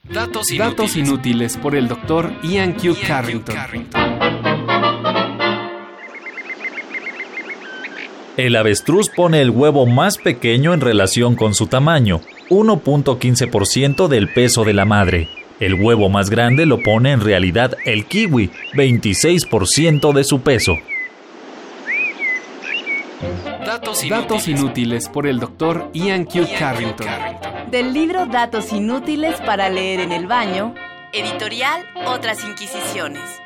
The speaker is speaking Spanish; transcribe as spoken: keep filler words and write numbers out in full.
Datos inútiles, Datos inútiles por el doctor Ian Q. Ian Carrington. Q. Carrington. El avestruz pone el huevo más pequeño en relación con su tamaño, uno punto quince por ciento del peso de la madre. El huevo más grande lo pone en realidad el kiwi, veintiséis por ciento de su peso. Datos inútiles, Datos inútiles por el doctor Ian Q. Carrington. Del libro Datos inútiles para leer en el baño, editorial Otras Inquisiciones.